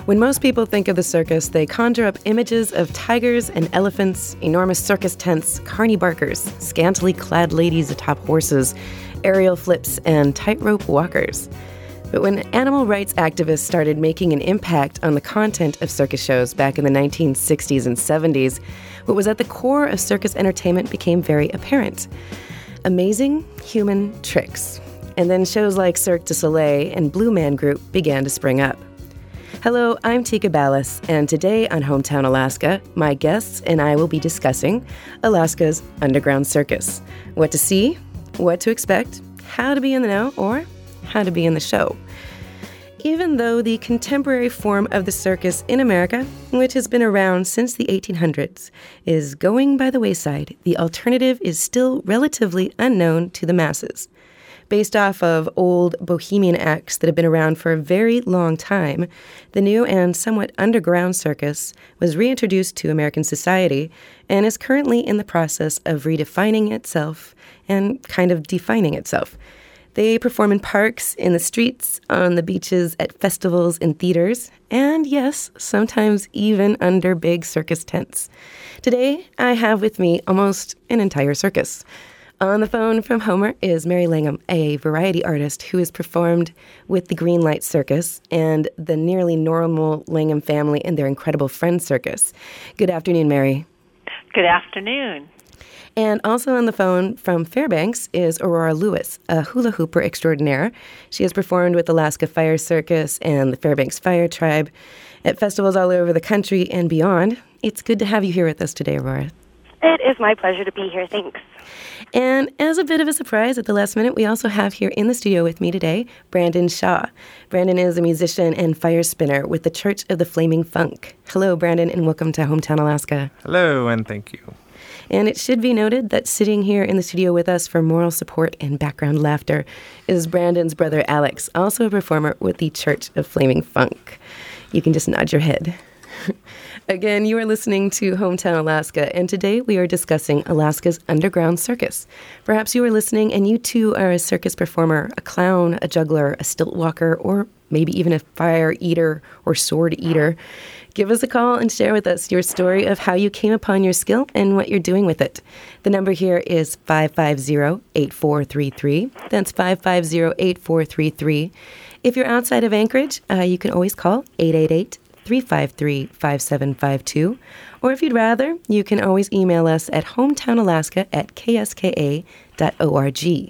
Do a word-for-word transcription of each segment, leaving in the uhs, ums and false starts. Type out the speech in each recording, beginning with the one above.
When most people think of the circus, they conjure up images of tigers and elephants, enormous circus tents, carny barkers, scantily clad ladies atop horses, aerial flips, and tightrope walkers. But when animal rights activists started making an impact on the content of circus shows back in the nineteen sixties and seventies, what was at the core of circus entertainment became very apparent. Amazing human tricks. And then shows like Cirque du Soleil and Blue Man Group began to spring up. Hello, I'm Tika Ballas, and today on Hometown Alaska, my guests and I will be discussing Alaska's underground circus. What to see, what to expect, how to be in the know, or how to be in the show. Even though the contemporary form of the circus in America, which has been around since the eighteen hundreds, is going by the wayside, the alternative is still relatively unknown to the masses. Based off of old bohemian acts that have been around for a very long time, the new and somewhat underground circus was reintroduced to American society and is currently in the process of redefining itself and kind of defining itself. They perform in parks, in the streets, on the beaches, at festivals and theaters, and yes, sometimes even under big circus tents. Today, I have with me almost an entire circus. On the phone from Homer is Mary Langham, a variety artist who has performed with the Greenlight Circus and the Nearly Normal Langham family and their incredible Friends Circus. Good afternoon, Mary. Good afternoon. And also on the phone from Fairbanks is Aurora Lewis, a hula hooper extraordinaire. She has performed with Alaska Fire Circus and the Fairbanks Fire Tribe at festivals all over the country and beyond. It's good to have you here with us today, Aurora. It is my pleasure to be here. Thanks. And as a bit of a surprise at the last minute, we also have here in the studio with me today, Brandon Shaw. Brandon is a musician and fire spinner with the Church of the Flaming Funk. Hello, Brandon, and welcome to Hometown Alaska. Hello, and thank you. And it should be noted that sitting here in the studio with us for moral support and background laughter is Brandon's brother, Alex, also a performer with the Church of Flaming Funk. You can just nod your head. Again, you are listening to Hometown Alaska, and today we are discussing Alaska's underground circus. Perhaps you are listening and you too are a circus performer, a clown, a juggler, a stilt walker, or maybe even a fire eater or sword eater. Give us a call and share with us your story of how you came upon your skill and what you're doing with it. The number here is five five zero, eight four three three. That's five five zero, eight four three three. If you're outside of Anchorage, uh, you can always call eight eight eight, three five three, five seven five two. Or if you'd rather, you can always email us at hometownalaska at k s k a dot org.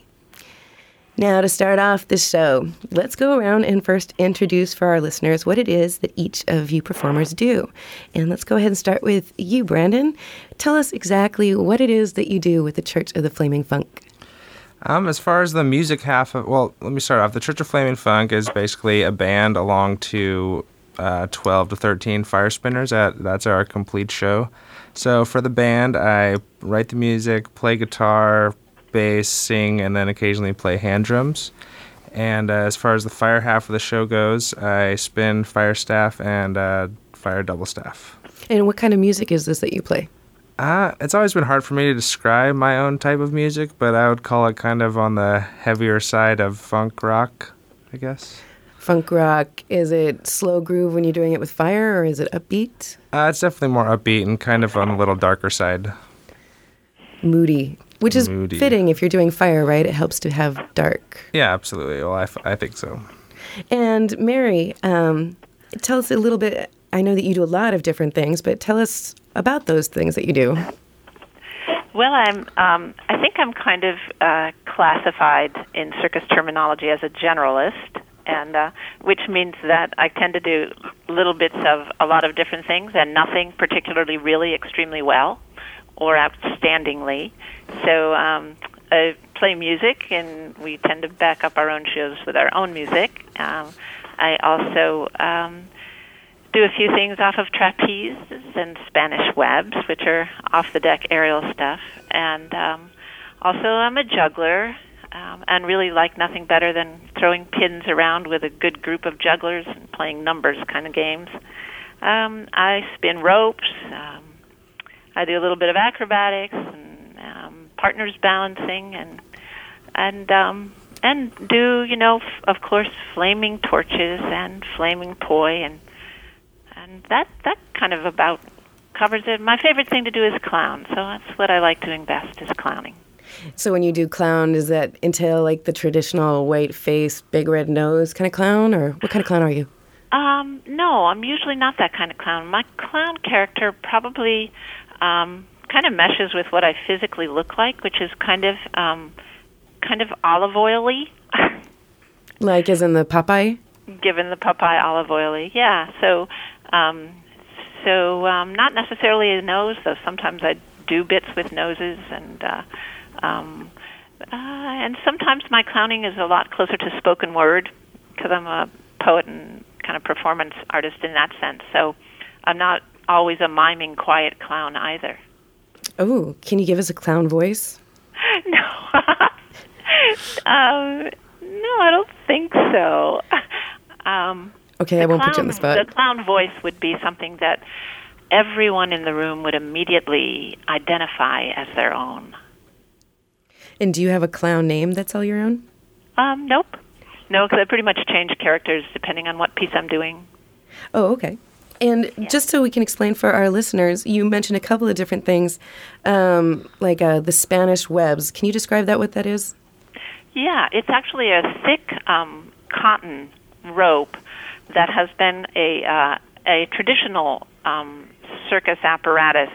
Now, to start off this show, let's go around and first introduce for our listeners what it is that each of you performers do. And let's go ahead and start with you, Brandon. Tell us exactly what it is that you do with the Church of the Flaming Funk. Um, as far as the music half of, well, let me start off. The Church of Flaming Funk is basically a band along to uh, twelve to thirteen fire spinners. At, that's our complete show. So for the band, I write the music, play guitar, bass, sing, and then occasionally play hand drums. And uh, as far as the fire half of the show goes, I spin fire staff and uh, fire double staff. And what kind of music is this that you play? Uh, it's always been hard for me to describe my own type of music, but I would call it kind of on the heavier side of funk rock, I guess. Funk rock, is it slow groove when you're doing it with fire, or is it upbeat? Uh, it's definitely more upbeat and kind of on a little darker side. Moody. Which is Moody. Fitting if you're doing fire, right? It helps to have dark. Yeah, absolutely. Well, I, f- I think so. And Mary, um, tell us a little bit. I know that you do a lot of different things, but tell us about those things that you do. Well, I'm. Um, I think I'm kind of uh, classified in circus terminology as a generalist, and uh, which means that I tend to do little bits of a lot of different things and nothing particularly really extremely well or outstandingly. So um, I play music, and we tend to back up our own shows with our own music. Um, I also um, do a few things off of trapeze and Spanish webs, which are off-the-deck aerial stuff. And um, also I'm a juggler, um, and really like nothing better than throwing pins around with a good group of jugglers and playing numbers kind of games. Um, I spin ropes. Um, I do a little bit of acrobatics and um, partners balancing, and and um, and do you know f- of course flaming torches and flaming poi and And that, that kind of about covers it. My favorite thing to do is clown, so that's what I like doing best, is clowning. So when you do clown, does that entail like the traditional white face, big red nose kind of clown, or what kind of clown are you? Um, no, I'm usually not that kind of clown. My clown character probably um, kind of meshes with what I physically look like, which is kind of um, kind of olive oily. Like as in the Popeye? Given the Popeye olive oily, yeah. So, um, so um, not necessarily a nose, though sometimes I do bits with noses, and uh, um, uh, and sometimes my clowning is a lot closer to spoken word, because I'm a poet and kind of performance artist in that sense. So I'm not always a miming, quiet clown either. Oh, can you give us a clown voice? No. um, no, I don't think so. Um, okay, I won't clown, put you on the spot. The clown voice would be something that everyone in the room would immediately identify as their own. And do you have a clown name that's all your own? Um, nope. No, because I pretty much change characters depending on what piece I'm doing. Oh, okay. And yeah. Just so we can explain for our listeners, you mentioned a couple of different things, um, like uh, the Spanish webs. Can you describe that, what that is? Yeah, it's actually a thick um, cotton rope that has been a uh, a traditional um, circus apparatus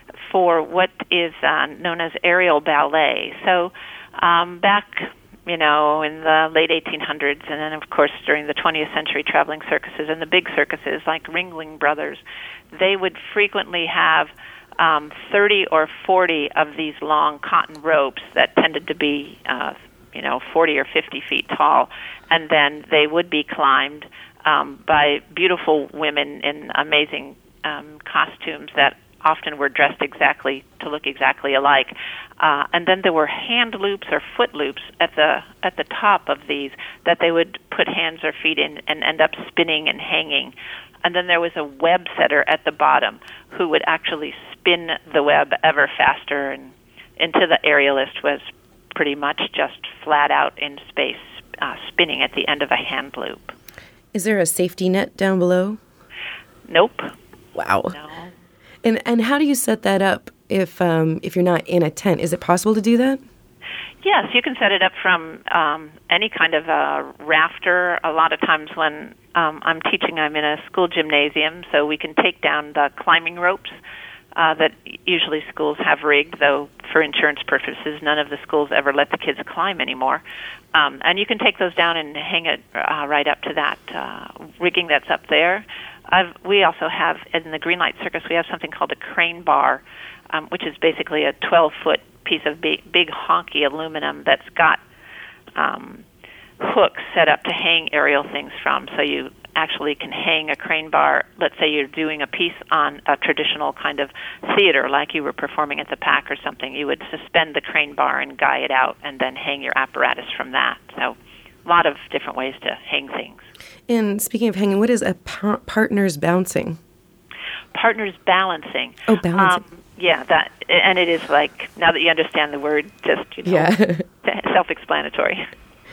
for what is uh, known as aerial ballet. So um, back, you know, in the late eighteen hundreds, and then, of course, during the twentieth century, traveling circuses and the big circuses like Ringling Brothers, they would frequently have um, thirty or forty of these long cotton ropes that tended to be, uh, you know, forty or fifty feet tall, and then they would be climbed um, by beautiful women in amazing um, costumes that often were dressed exactly to look exactly alike. Uh, and then there were hand loops or foot loops at the at the top of these that they would put hands or feet in and end up spinning and hanging. And then there was a web setter at the bottom who would actually spin the web ever faster, and into the aerialist was pretty much just flat out in space, uh, spinning at the end of a hand loop. Is there a safety net down below? Nope. Wow. No. And and how do you set that up if um, if you're not in a tent? Is it possible to do that? Yes, you can set it up from um, any kind of a rafter. A lot of times when um, I'm teaching, I'm in a school gymnasium, so we can take down the climbing ropes uh, that usually schools have rigged, though for insurance purposes, none of the schools ever let the kids climb anymore. Um, and you can take those down and hang it uh, right up to that uh, rigging that's up there. I've, we also have, in the Greenlight Circus, we have something called a crane bar, um, which is basically a twelve-foot piece of big, big honky aluminum that's got um, hooks set up to hang aerial things from. So you actually can hang a crane bar. Let's say you're doing a piece on a traditional kind of theater, like you were performing at the Pack or something. You would suspend the crane bar and guy it out and then hang your apparatus from that. So a lot of different ways to hang things. And speaking of hanging, what is a par- partner's bouncing? Partner's balancing. Oh, balancing. Um, yeah, that, and it is like, now that you understand the word, just, you know, yeah. self-explanatory.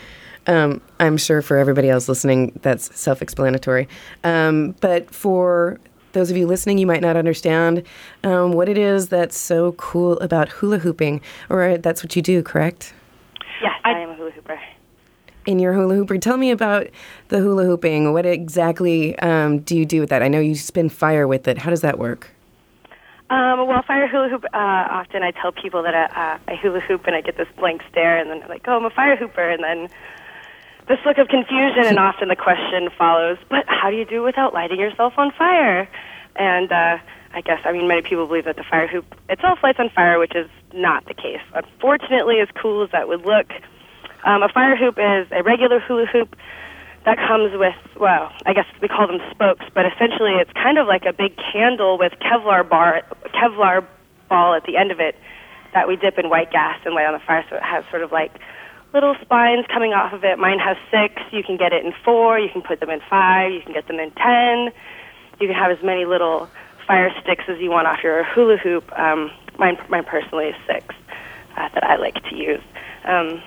Um, I'm sure for everybody else listening, that's self-explanatory. Um, but for those of you listening, you might not understand um, what it is that's so cool about hula hooping, or that's what you do, correct? Yes, I, I am a hula hooper. In your hula hooper, tell me about the hula hooping. What exactly um, do you do with that? I know you spin fire with it. How does that work? Um, well, fire hula hoop, uh, often I tell people that I, uh, I hula hoop and I get this blank stare, and then they're like, oh, I'm a fire hooper, and then this look of confusion, and often the question follows, but how do you do it without lighting yourself on fire? And uh, I guess, I mean, many people believe that the fire hoop itself lights on fire, which is not the case. Unfortunately, as cool as that would look, um, a fire hoop is a regular hula hoop that comes with, well, I guess we call them spokes, but essentially it's kind of like a big candle with Kevlar bar, Kevlar ball at the end of it that we dip in white gas and light on the fire, so it has sort of like little spines coming off of it. Mine has six. You can get it in four. You can put them in five. You can get them in ten. You can have as many little fire sticks as you want off your hula hoop. Um, mine, mine personally is six uh, that I like to use. Um,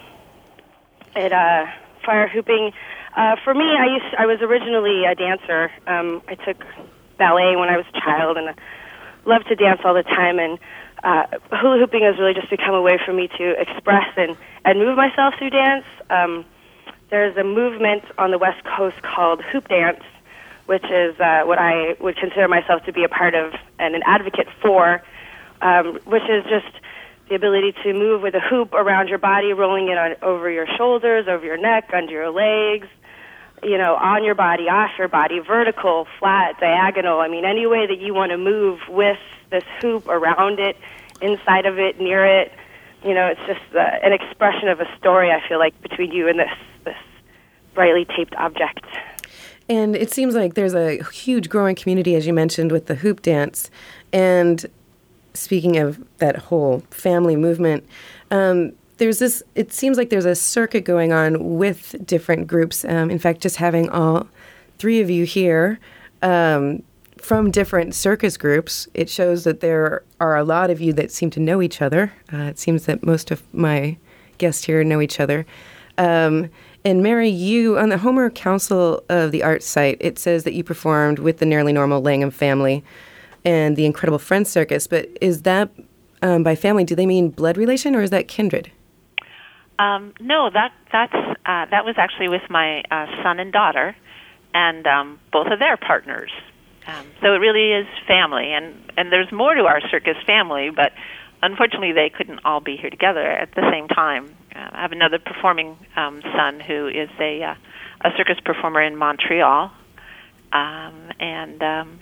it uh, fire hooping. Uh, for me, I used I was originally a dancer. Um, I took ballet when I was a child, and I loved to dance all the time. And uh, hula hooping has really just become a way for me to express and, and move myself through dance. Um, there's a movement on the West Coast called hoop dance, which is uh, what I would consider myself to be a part of and an advocate for, um, which is just the ability to move with a hoop around your body, rolling it on, over your shoulders, over your neck, under your legs, you know, on your body, off your body, vertical, flat, diagonal. I mean, any way that you want to move with this hoop, around it, inside of it, near it. You know, it's just uh, an expression of a story, I feel like, between you and this, this brightly taped object. And it seems like there's a huge growing community, as you mentioned, with the hoop dance. And speaking of that whole family movement, um, there's this, it seems like there's a circuit going on with different groups. Um, in fact, just having all three of you here um, from different circus groups, it shows that there are a lot of you that seem to know each other. Uh, it seems that most of my guests here know each other. Um, and Mary, you, on the Homer Council of the Arts site, it says that you performed with the Nearly Normal Langham family and the Incredible Friends Circus. But is that, um, by family, do they mean blood relation or is that kindred? Um, no, that that's uh, that was actually with my uh, son and daughter, and um, both of their partners. Um, so it really is family, and, and there's more to our circus family, but unfortunately they couldn't all be here together at the same time. Uh, I have another performing um, son who is a uh, a circus performer in Montreal, um, and um,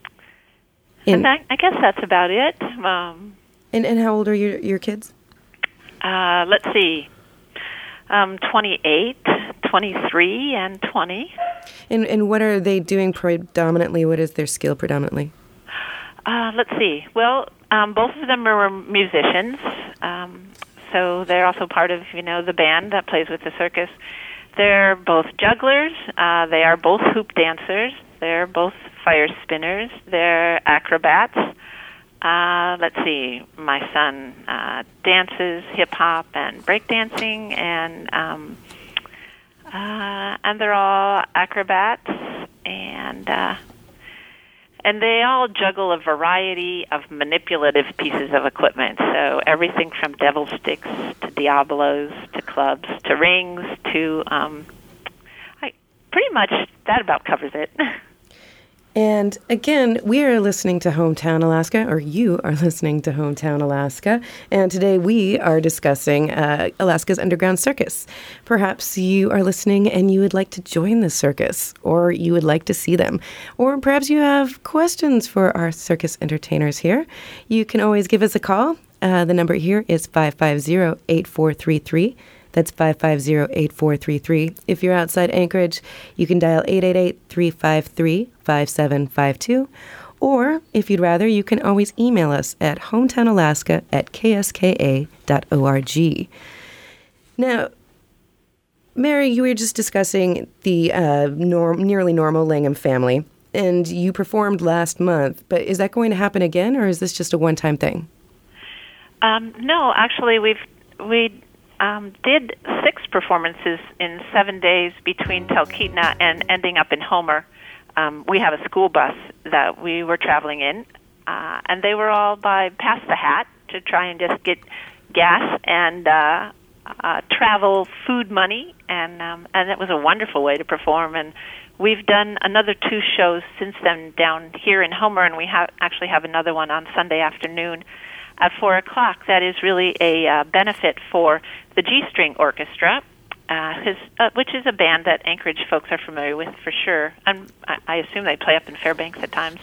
and I, I guess that's about it. Um, and and how old are your your kids? Uh, let's see. Um, twenty-eight, twenty-three, and twenty. And and what are they doing predominantly? What is their skill predominantly? Uh, let's see. Well, um, both of them are musicians, um, so they're also part of, you know, the band that plays with the circus. They're both jugglers. Uh, they are both hoop dancers. They're both fire spinners. They're acrobats. Uh, let's see, my son uh, dances hip-hop and breakdancing, and um, uh, and they're all acrobats, and uh, and they all juggle a variety of manipulative pieces of equipment, so everything from devil sticks to diablos to clubs to rings to, um, I, pretty much that about covers it. And again, we are listening to Hometown Alaska, or you are listening to Hometown Alaska, and today we are discussing uh, Alaska's Underground Circus. Perhaps you are listening and you would like to join the circus, or you would like to see them, or perhaps you have questions for our circus entertainers here. You can always give us a call. Uh, the number here is five five zero, eight four three three. That's five five zero, eight four three three. If you're outside Anchorage, you can dial eight eight eight, three five three, five seven five two. Or, if you'd rather, you can always email us at hometownalaska at k s k a dot org. Now, Mary, you were just discussing the uh, norm, Nearly Normal Langham family, and you performed last month. But is that going to happen again, or is this just a one-time thing? Um, no, actually, we've we um, did six performances in seven days between Talkeetna and ending up in Homer. Um, we have a school bus that we were traveling in, uh, and they were all by Pass the Hat to try and just get gas and uh, uh, travel food money, and um, and it was a wonderful way to perform. And we've done another two shows since then down here in Homer, and we ha- actually have another one on Sunday afternoon at four o'clock. That is really a uh, benefit for the G-String Orchestra, uh, his, uh, which is a band that Anchorage folks are familiar with for sure. And I, I assume they play up in Fairbanks at times.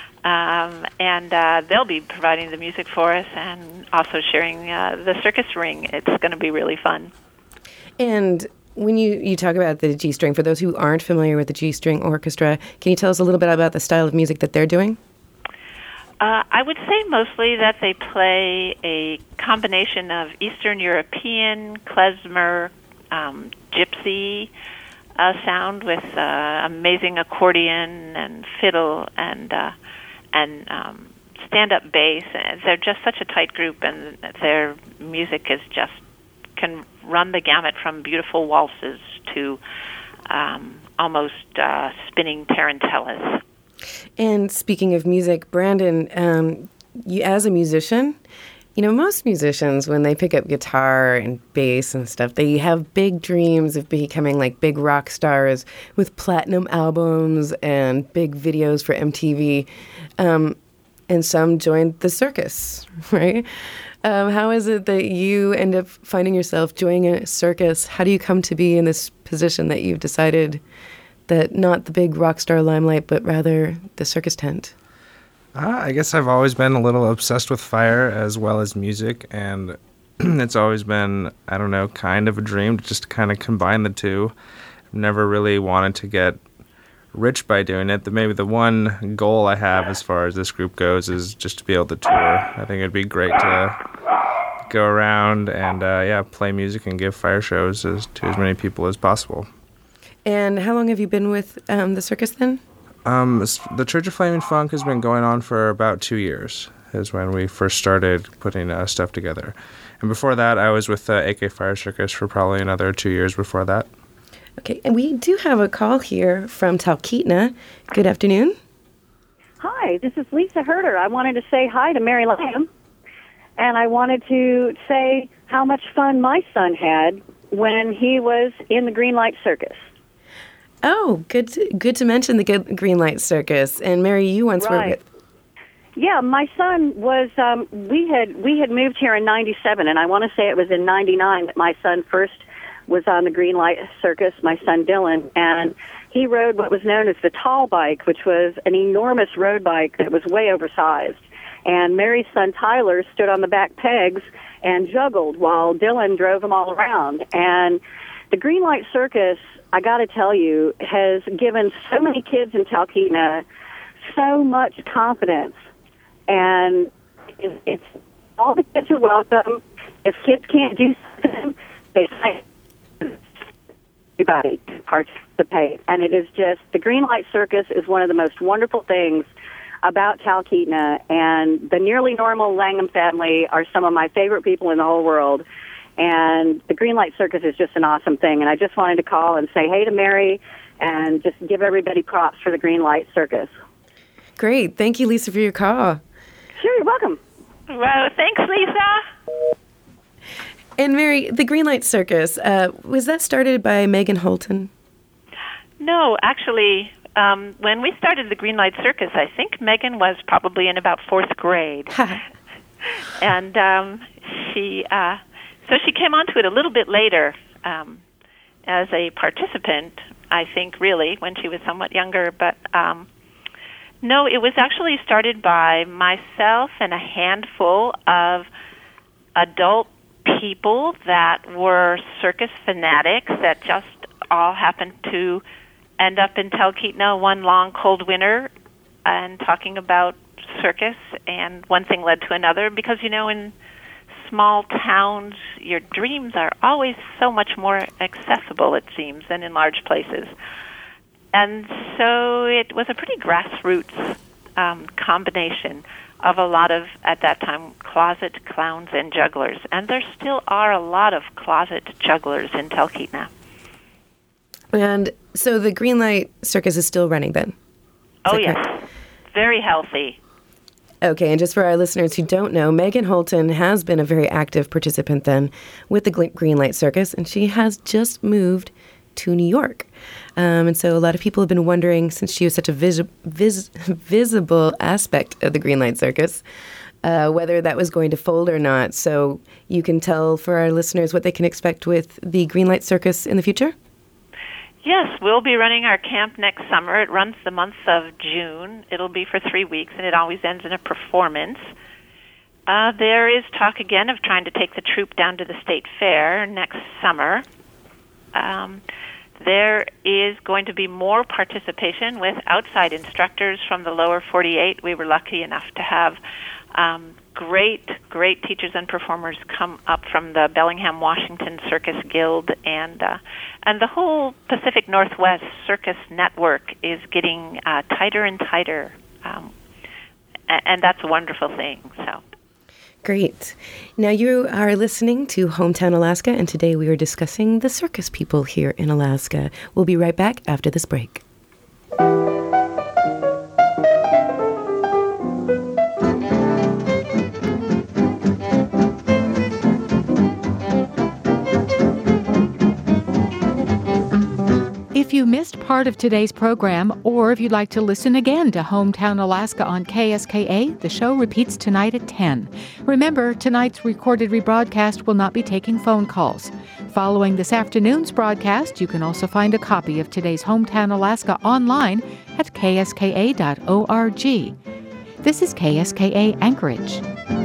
Um, and uh, they'll be providing the music for us and also sharing uh, the circus ring. It's going to be really fun. And when you, you talk about the G-String, for those who aren't familiar with the G-String Orchestra, can you tell us a little bit about the style of music that they're doing? Uh, I would say mostly that they play a combination of Eastern European, klezmer, um, gypsy uh, sound with uh, amazing accordion and fiddle and uh, and um, stand-up bass. They're just such a tight group, and their music is just can run the gamut from beautiful waltzes to um, almost uh, spinning tarantellas. And speaking of music, Brandon, um, you, as a musician, you know, most musicians, when they pick up guitar and bass and stuff, they have big dreams of becoming like big rock stars with platinum albums and big videos for M T V. Um, and some joined the circus, right? Um, how is it that you end up finding yourself joining a circus? How do you come to be in this position that you've decided that not the big rock star limelight, but rather the circus tent? Uh, I guess I've always been a little obsessed with fire as well as music, and it's always been, I don't know, kind of a dream to just kind of combine the two. I've never really wanted to get rich by doing it. The, maybe the one goal I have as far as this group goes is just to be able to tour. I think it'd be great to go around and, uh, yeah, play music and give fire shows as, to as many people as possible. And how long have you been with um, the circus then? Um, the Church of Flaming Funk has been going on for about two years, is when we first started putting uh, stuff together. And before that, I was with uh, A K Fire Circus for probably another two years before that. Okay, and we do have a call here from Talkeetna. Good afternoon. Hi, this is Lisa Herder. I wanted to say hi to Mary Lamb, and I wanted to say how much fun my son had when he was in the Green Light Circus. Oh, good to, good to mention the good Green Light Circus. And Mary, you once right. were with... Yeah, my son was, um, we had we had moved here in ninety-seven, and I want to say it was in ninety-nine that my son first was on the Green Light Circus, my son Dylan, and he rode what was known as the tall bike, which was an enormous road bike that was way oversized. And Mary's son Tyler stood on the back pegs and juggled while Dylan drove them all around. And the Green Light Circus, I got to tell you, has given so many kids in Talkeetna so much confidence. And it's, it's all the kids are welcome. If kids can't do something, they say everybody to participate. And it is just, the Green Light Circus is one of the most wonderful things about Talkeetna. And the Nearly Normal Langham family are some of my favorite people in the whole world. And the Green Light Circus is just an awesome thing. And I just wanted to call and say hey to Mary and just give everybody props for the Green Light Circus. Great. Thank you, Lisa, for your call. Sure, you're welcome. Well, thanks, Lisa. And Mary, the Green Light Circus, uh, was that started by Megan Holton? No, actually, um, when we started the Green Light Circus, I think Megan was probably in about fourth grade. and um, she... Uh, So she came onto it a little bit later um, as a participant, I think, really, when she was somewhat younger. But um, no, it was actually started by myself and a handful of adult people that were circus fanatics that just all happened to end up in Talkeetna one long cold winter and talking about circus, and one thing led to another because, you know, in small towns, your dreams are always so much more accessible, it seems, than in large places. And so it was a pretty grassroots um, combination of a lot of, at that time, closet clowns and jugglers. And there still are a lot of closet jugglers in Talkeetna. And so the Green Light Circus is still running then? Is oh, yes. Correct? Very healthy. Okay, and just for our listeners who don't know, Megan Holton has been a very active participant then with the Green Light Circus, and she has just moved to New York. Um, and so a lot of people have been wondering, since she was such a vis- vis- visible aspect of the Green Light Circus, uh, whether that was going to fold or not. So you can tell for our listeners what they can expect with the Green Light Circus in the future? Yes, we'll be running our camp next summer. It runs the month of June. It'll be for three weeks, and it always ends in a performance. Uh, there is talk again of trying to take the troupe down to the state fair next summer. Um, there is going to be more participation with outside instructors from the lower forty-eight. We were lucky enough to have um, great, great teachers and performers come up from the Bellingham, Washington Circus Guild, and uh, and the whole Pacific Northwest Circus Network is getting uh, tighter and tighter, um, and, and that's a wonderful thing. So. Great. Now you are listening to Hometown Alaska, and today we are discussing the circus people here in Alaska. We'll be right back after this break. If you missed part of today's program, or if you'd like to listen again to Hometown Alaska on K S K A, the show repeats tonight at ten. Remember, tonight's recorded rebroadcast will not be taking phone calls. Following this afternoon's broadcast, you can also find a copy of today's Hometown Alaska online at k s k a dot org. This is K S K A Anchorage.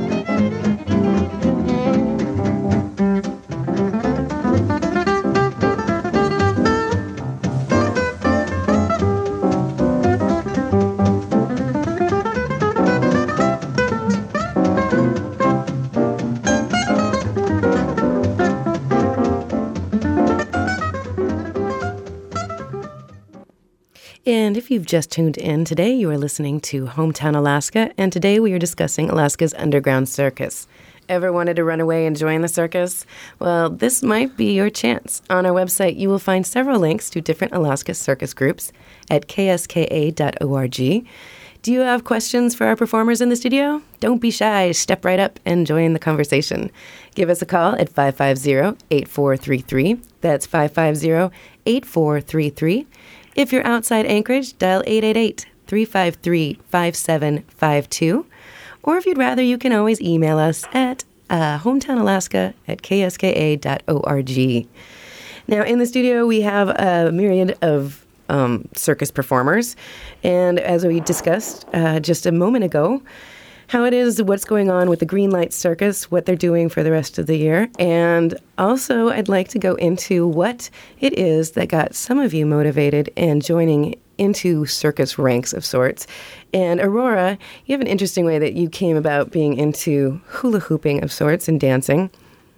And if you've just tuned in, today you are listening to Hometown Alaska, and today we are discussing Alaska's underground circus. Ever wanted to run away and join the circus? Well, this might be your chance. On our website, you will find several links to different Alaska circus groups at k s k a dot org. Do you have questions for our performers in the studio? Don't be shy. Step right up and join the conversation. Give us a call at five five zero, eight four three three. That's five five zero, eight four three three. If you're outside Anchorage, dial eight eight eight, three five three, five seven five two. Or if you'd rather, you can always email us at uh, hometownalaska at k s k a dot org. Now, in the studio, we have a myriad of um, circus performers. And as we discussed uh, just a moment ago, how it is, what's going on with the Greenlight Circus, what they're doing for the rest of the year. And also, I'd like to go into what it is that got some of you motivated and joining into circus ranks of sorts. And Aurora, you have an interesting way that you came about being into hula hooping of sorts and dancing.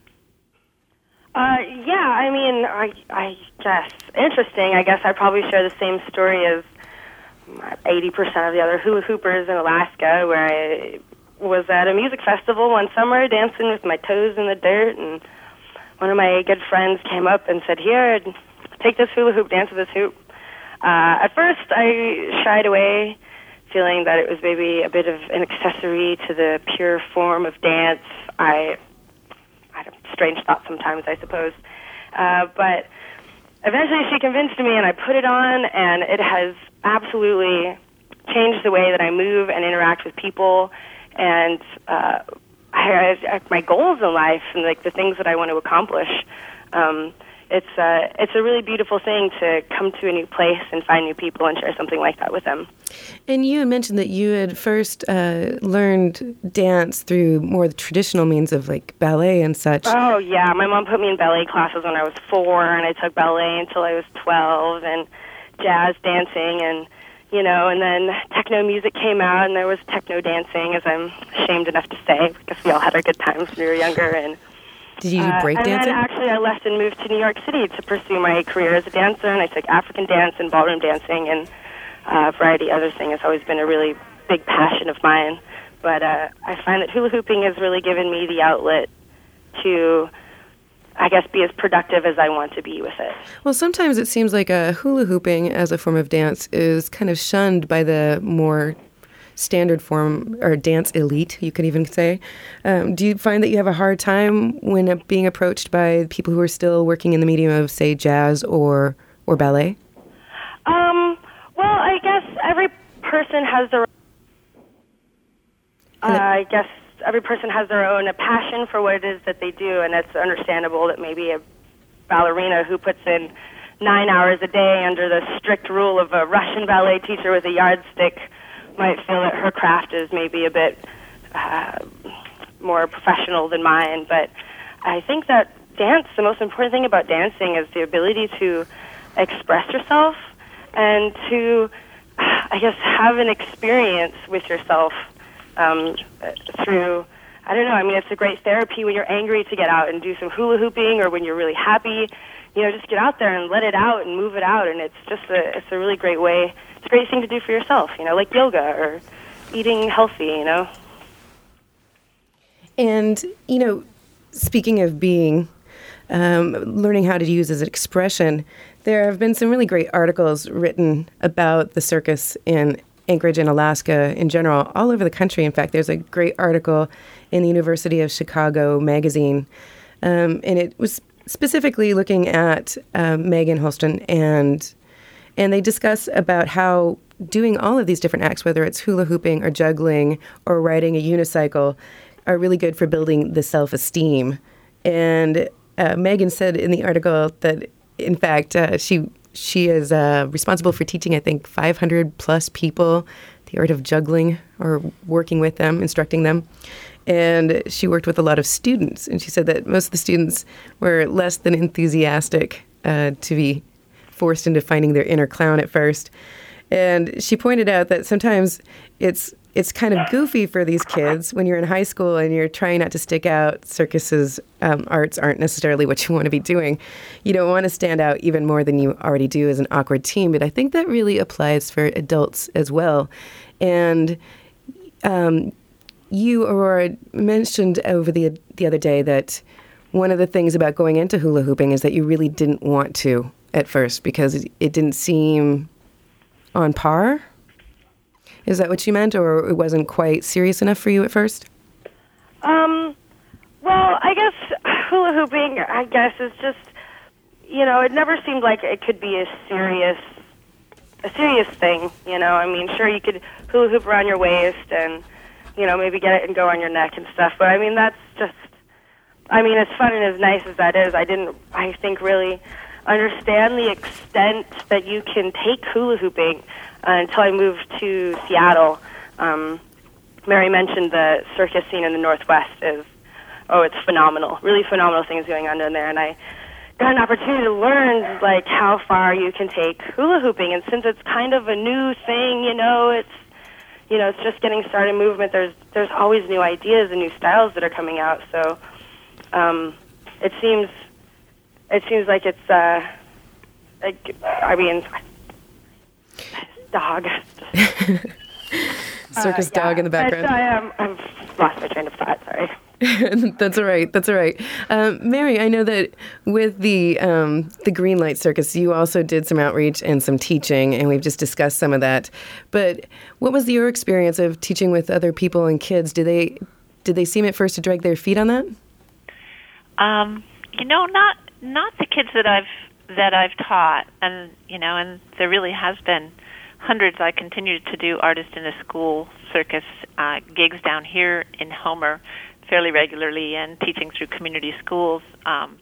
Uh, yeah, I mean, I, I guess, interesting. I guess I probably share the same story as eighty percent of the other hula hoopers in Alaska, where I was at a music festival one summer dancing with my toes in the dirt, and one of my good friends came up and said, here, take this hula hoop, dance with this hoop. Uh, at first, I shied away, feeling that it was maybe a bit of an accessory to the pure form of dance. I, I had a strange thought sometimes, I suppose. Uh, but eventually she convinced me, and I put it on, and it has absolutely changed the way that I move and interact with people, and uh, I, I, my goals in life and like the things that I want to accomplish. Um, it's uh, it's a really beautiful thing to come to a new place and find new people and share something like that with them. And you had mentioned that you had first uh, learned dance through more the traditional means of like ballet and such. Oh yeah, my mom put me in ballet classes when I was four, and I took ballet until I was twelve, and jazz dancing, and you know, and then techno music came out, and there was techno dancing, as I'm ashamed enough to say, because we all had our good times when we were younger. And did you do break uh, dancing? And then actually I left and moved to New York City to pursue my career as a dancer, and I took African dance and ballroom dancing, and uh, a variety of other things. It's always been a really big passion of mine. But uh, I find that hula hooping has really given me the outlet to, I guess, be as productive as I want to be with it. Well, sometimes it seems like a hula hooping as a form of dance is kind of shunned by the more standard form, or dance elite, you could even say. Um, do you find that you have a hard time when uh, being approached by people who are still working in the medium of, say, jazz or, or ballet? Um, well, I guess every person has their... Uh, I guess every person has their own a passion for what it is that they do, and it's understandable that maybe a ballerina who puts in nine hours a day under the strict rule of a Russian ballet teacher with a yardstick might feel that her craft is maybe a bit uh, more professional than mine. But I think that dance, the most important thing about dancing is the ability to express yourself and to, I guess, have an experience with yourself um, through, I don't know, I mean, it's a great therapy when you're angry to get out and do some hula hooping, or when you're really happy, you know, just get out there and let it out and move it out, and it's just a, it's a really great way, it's a great thing to do for yourself, you know, like yoga or eating healthy, you know. And, you know, speaking of being, um, learning how to use as an expression, there have been some really great articles written about the circus in Anchorage and Alaska in general, all over the country. In fact, there's a great article in the University of Chicago magazine, um, and it was specifically looking at um, Megan Holston and And they discuss about how doing all of these different acts, whether it's hula hooping or juggling or riding a unicycle, are really good for building the self-esteem. And uh, Megan said in the article that, in fact, uh, she she is uh, responsible for teaching, I think, five hundred plus people the art of juggling or working with them, instructing them. And she worked with a lot of students. And she said that most of the students were less than enthusiastic uh, to be forced into finding their inner clown at first. And she pointed out that sometimes it's it's kind of goofy for these kids when you're in high school and you're trying not to stick out. Circuses, um, arts aren't necessarily what you want to be doing. You don't want to stand out even more than you already do as an awkward teen. But I think that really applies for adults as well. And um, you, Aurora, mentioned over the the other day that one of the things about going into hula hooping is that you really didn't want to at first because it, it didn't seem on par. Is that what you meant, or it wasn't quite serious enough for you at first? Um, well, I guess hula hooping, I guess, is just, you know, it never seemed like it could be a serious, a serious thing, you know. I mean, sure, you could hula hoop around your waist and, you know, maybe get it and go on your neck and stuff, but I mean, that's just, I mean, as fun and as nice as that is, I didn't, I think, really understand the extent that you can take hula hooping uh, until I moved to Seattle. Um, Mary mentioned the circus scene in the Northwest is, oh, it's phenomenal, really phenomenal things going on down there, and I got an opportunity to learn, like, how far you can take hula hooping, and since it's kind of a new thing, you know, it's, you know, it's just getting started movement, there's, there's always new ideas and new styles that are coming out, so um, it seems, it seems like it's, uh, like, I mean, dog. Circus uh, yeah. dog in the background. I, I, um, I've lost my train of thought, sorry. That's all right. That's all right. Um, Mary, I know that with the um, the Greenlight Circus, you also did some outreach and some teaching, and we've just discussed some of that. But what was your experience of teaching with other people and kids? Did they did they seem at first to drag their feet on that? Um, you know, not not the kids that I've that I've taught, and you know, and there really has been hundreds. I continue to do artist in a school circus uh, gigs down here in Homer fairly regularly, and teaching through community schools. Um,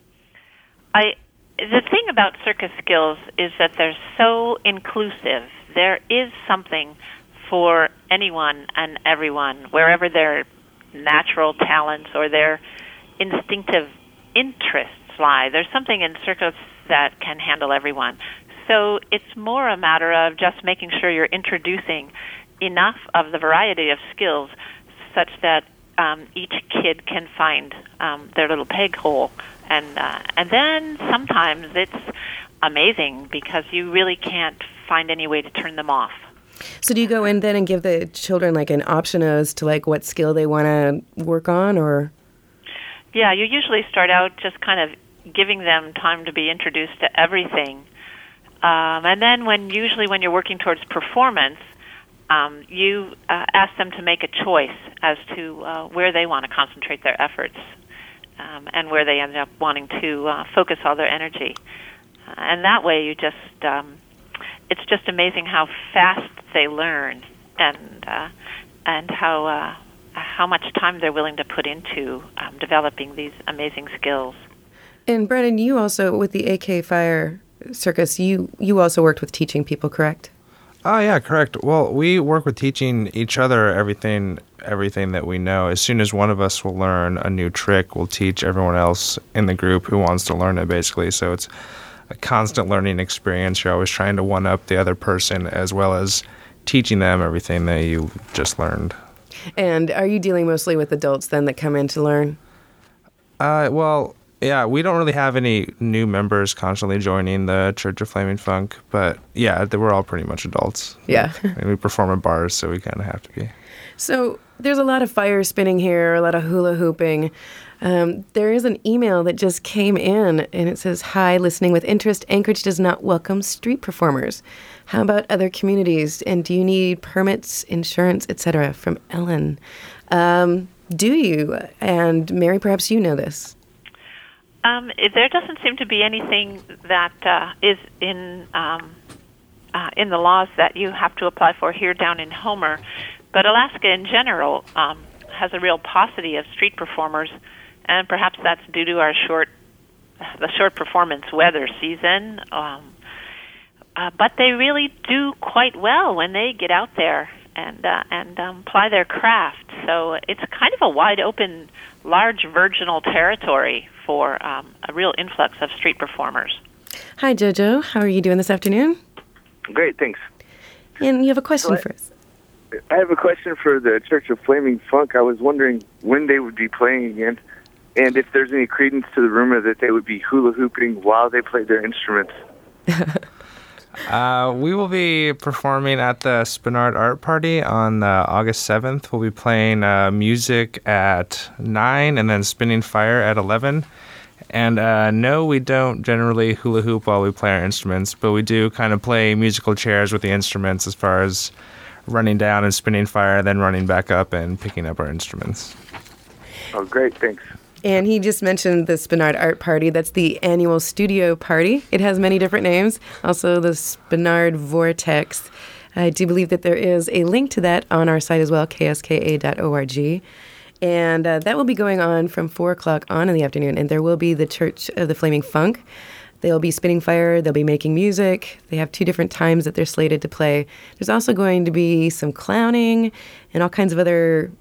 I the thing about circus skills is that they're so inclusive. There is something for anyone and everyone, wherever their natural talents or their instinctive interests lie. There's something in circus that can handle everyone. So it's more a matter of just making sure you're introducing enough of the variety of skills such that um, each kid can find um, their little peg hole. And, uh, and then sometimes it's amazing because you really can't find any way to turn them off. So do you go in then and give the children like an option as to like what skill they want to work on, or? Yeah, you usually start out just kind of giving them time to be introduced to everything. Um, and then when usually when you're working towards performance, um, you uh, ask them to make a choice as to uh, where they want to concentrate their efforts um, and where they end up wanting to uh, focus all their energy. Uh, and that way you just, um, it's just amazing how fast they learn and uh, and how uh, how much time they're willing to put into um, developing these amazing skills. And Brennan, you also, with the A K Fire Circus, you, you also worked with teaching people, correct? Oh, yeah, correct. Well, we work with teaching each other everything everything that we know. As soon as one of us will learn a new trick, we'll teach everyone else in the group who wants to learn it, basically. So it's a constant learning experience. You're always trying to one-up the other person as well as teaching them everything that you just learned. And are you dealing mostly with adults then that come in to learn? Uh, well... Yeah, we don't really have any new members constantly joining the Church of Flaming Funk, but yeah, we're all pretty much adults. Yeah. And we perform at bars, so we kind of have to be. So there's a lot of fire spinning here, a lot of hula hooping. Um, there is an email that just came in, and it says, "Hi, listening with interest. Anchorage does not welcome street performers. How about other communities? And do you need permits, insurance, et cetera" From Ellen. Um, do you? And Mary, perhaps you know this. Um, it, there doesn't seem to be anything that uh, is in um, in the laws that you have to apply for here down in Homer. But Alaska in general um, has a real paucity of street performers, and perhaps that's due to our short, the short performance weather season. Um, uh, but they really do quite well when they get out there and uh, and um, ply their craft. So it's kind of a wide open, large virginal territory for um, a real influx of street performers. Hi, JoJo. How are you doing this afternoon? Great, thanks. And you have a question so I, for us. I have a question for the Church of Flaming Funk. I was wondering when they would be playing again, and if there's any credence to the rumor that they would be hula hooping while they played their instruments. Uh, we will be performing at the Spinard Art Party on uh, August seventh. We'll be playing uh, music at nine and then Spinning Fire at eleven. And uh, no, we don't generally hula hoop while we play our instruments, but we do kind of play musical chairs with the instruments as far as running down and spinning fire, then running back up and picking up our instruments. Oh, great, thanks. And he just mentioned the Spinard Art Party. That's the annual studio party. It has many different names. Also, the Spinard Vortex. I do believe that there is a link to that on our site as well, k s k a dot org. And uh, that will be going on from four o'clock on in the afternoon. And there will be the Church of the Flaming Funk. They'll be spinning fire. They'll be making music. They have two different times that they're slated to play. There's also going to be some clowning and all kinds of other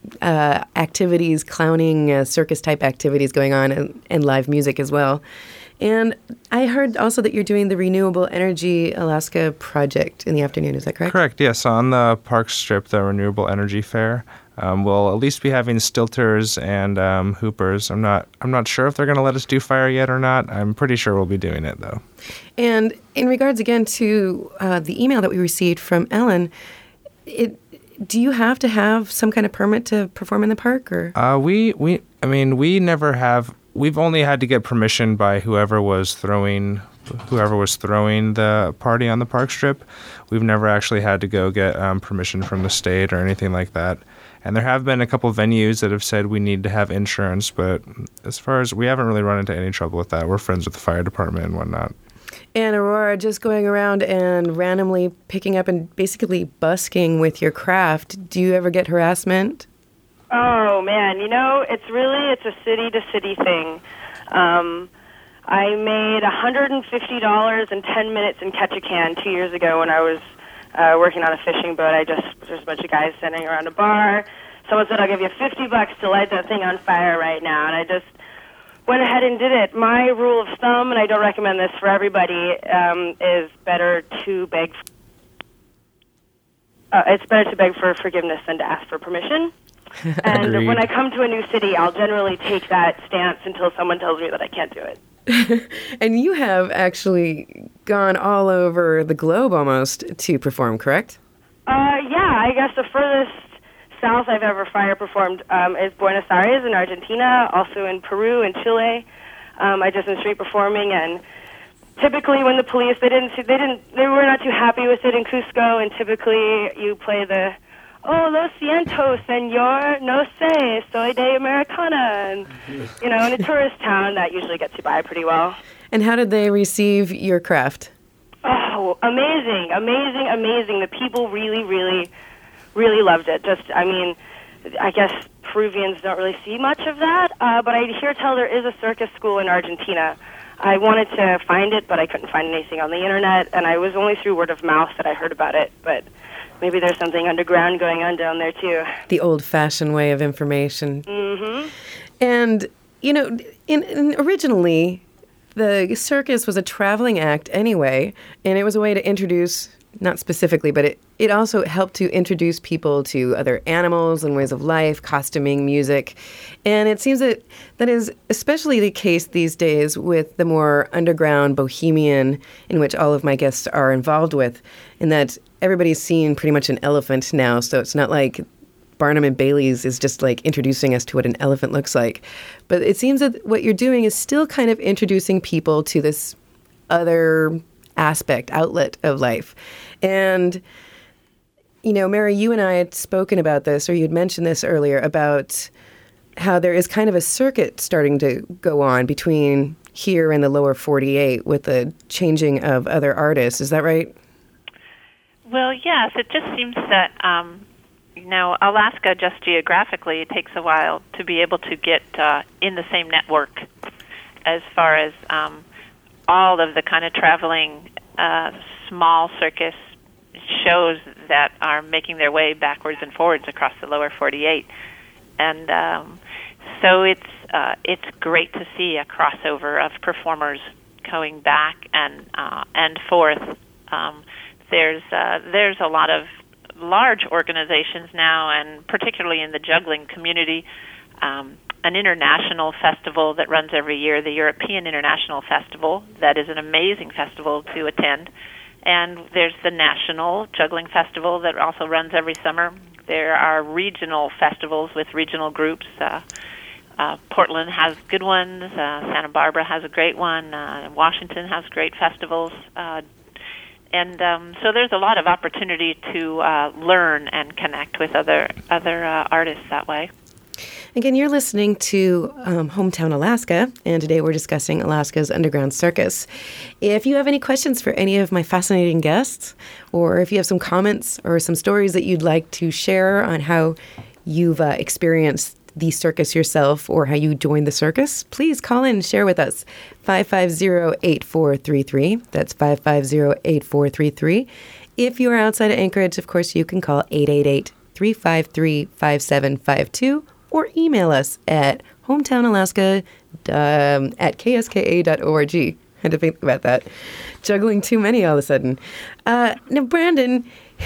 uh, activities, clowning, uh, circus-type activities going on, and, and live music as well. And I heard also that you're doing the Renewable Energy Alaska project in the afternoon. Is that correct? Correct, yes. On the park strip, the Renewable Energy Fair, um, we'll at least be having stilters and um, hoopers. I'm not I'm not sure if they're going to let us do fire yet or not. I'm pretty sure we'll be doing it, though. And in regards, again, to uh, the email that we received from Ellen, it, do you have to have some kind of permit to perform in the park? Or uh, we, we, I mean, we never have... We've only had to get permission by whoever was throwing whoever was throwing the party on the park strip. We've never actually had to go get um, permission from the state or anything like that. And there have been a couple venues that have said we need to have insurance, but as far as we haven't really run into any trouble with that. We're friends with the fire department and whatnot. And Aurora, just going around and randomly picking up and basically busking with your craft, do you ever get harassment? Oh, man, you know, it's really, it's a city-to-city thing. Um, I made one hundred fifty dollars in ten minutes in Ketchikan two years ago when I was uh, working on a fishing boat. I just, there's a bunch of guys standing around a bar. Someone said, I'll give you fifty bucks to light that thing on fire right now. And I just went ahead and did it. My rule of thumb, and I don't recommend this for everybody, um, is better to beg, uh, it's better to beg for forgiveness than to ask for permission. And Agreed. when I come to a new city, I'll generally take that stance until someone tells me that I can't do it. And you have actually gone all over the globe almost to perform, correct? Uh, yeah, I guess the furthest south I've ever fire performed um, is Buenos Aires in Argentina, also in Peru and Chile. Um, I just been street performing, and typically when the police, they didn't, they didn't, they were not too happy with it in Cusco, and typically you play the oh, lo siento, senor, no sé, soy de Americana. And, you know, in a tourist town, that usually gets you by pretty well. And how did they receive your craft? Oh, amazing, amazing, amazing. The people really, really, really loved it. Just, I mean, I guess Peruvians don't really see much of that, uh, but I hear tell there is a circus school in Argentina. I wanted to find it, but I couldn't find anything on the internet, and I was only through word of mouth that I heard about it, but maybe there's something underground going on down there, too. The old-fashioned way of information. Mm-hmm. And, you know, in, in originally, the circus was a traveling act anyway, and it was a way to introduce, not specifically, but it, it also helped to introduce people to other animals and ways of life, costuming, music. And it seems that that is especially the case these days with the more underground bohemian, in which all of my guests are involved with, in that everybody's seen pretty much an elephant now, so it's not like Barnum and Bailey's is just like introducing us to what an elephant looks like. But it seems that what you're doing is still kind of introducing people to this other aspect, outlet of life. And, you know, Mary, you and I had spoken about this, or you had mentioned this earlier, about how there is kind of a circuit starting to go on between here and the lower forty-eight with the changing of other artists. Is that right? Well, yes, it just seems that, um, you know, Alaska, just geographically, it takes a while to be able to get uh, in the same network as far as um, all of the kind of traveling uh, small circus shows that are making their way backwards and forwards across the lower forty-eight. And um, so it's uh, it's great to see a crossover of performers going back and uh, and forth. Um, there's uh, there's a lot of large organizations now, and particularly in the juggling community, um, an international festival that runs every year, the European International Festival, that is an amazing festival to attend. And there's the National Juggling Festival that also runs every summer. There are regional festivals with regional groups. Uh, uh, Portland has good ones. Uh, Santa Barbara has a great one. Uh, Washington has great festivals. Uh, and um, so there's a lot of opportunity to uh, learn and connect with other other uh, artists that way. Again, you're listening to um, Hometown Alaska, and today we're discussing Alaska's Underground Circus. If you have any questions for any of my fascinating guests, or if you have some comments or some stories that you'd like to share on how you've uh, experienced the circus yourself or how you joined the circus, please call in and share with us. five five zero, eight four three three. That's five five zero, eight four three three. If you are outside of Anchorage, of course, you can call eight eight eight, three five three, five seven five two or email us at hometownalaska um, at k s k a dot org. I had to think about that. Juggling too many all of a sudden. Uh, now, Brandon,